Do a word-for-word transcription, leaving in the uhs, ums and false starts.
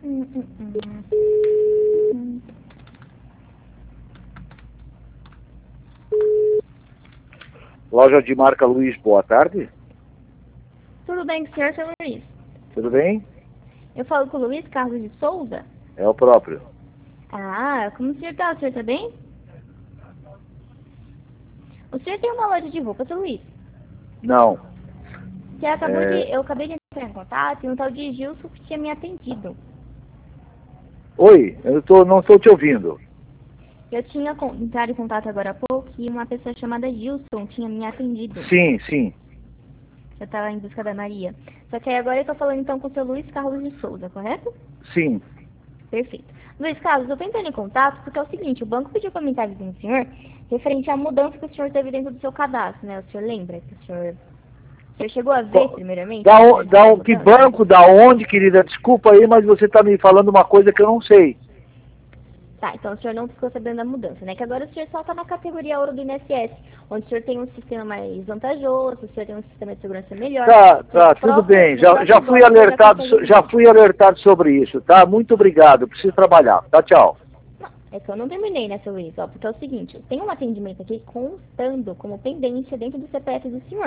Hum, hum, hum. Hum. Loja de marca Luiz, boa tarde. Tudo bem com o senhor, seu Luiz? Tudo bem? Eu falo com o Luiz Carlos de Souza. É o próprio. Ah, como o senhor tá? O senhor tá bem? O senhor tem uma loja de roupa, seu Luiz? Não. Você acabou É... de... Eu acabei de entrar em contato e um tal de Gilson que tinha me atendido. Oi, eu tô, não estou te ouvindo. Eu tinha con- entrado em contato agora há pouco e uma pessoa chamada Gilson tinha me atendido. Sim, sim. Eu tava em busca da Maria. Só que aí agora eu tô falando então com o seu Luiz Carlos de Souza, correto? Sim. Perfeito. Luiz Carlos, eu tô entrando em contato porque é o seguinte, o banco pediu para me encaminhar com o senhor referente à mudança que o senhor teve dentro do seu cadastro, né? O senhor lembra que o senhor... O senhor chegou a ver, Co- primeiramente, Da, o o- senhor da, viu a o- que mudança? banco, da onde, querida? Desculpa aí, mas você está me falando uma coisa que eu não sei. Tá, então o senhor não ficou sabendo da mudança, né? Que agora o senhor só tá na categoria ouro do I N S S, onde o senhor tem um sistema mais vantajoso, o senhor tem um sistema de segurança melhor. Tá, No tá, tudo próprio, bem. no Já, próprio já fui banco o senhor já alertado, consegue so- já ver. fui alertado sobre isso, tá? Muito obrigado. Preciso trabalhar. Tá, tchau. Não, é que eu não terminei, né, seu Luiz? Ó, porque é o seguinte, tem um atendimento aqui constando como pendência dentro do C P F do senhor.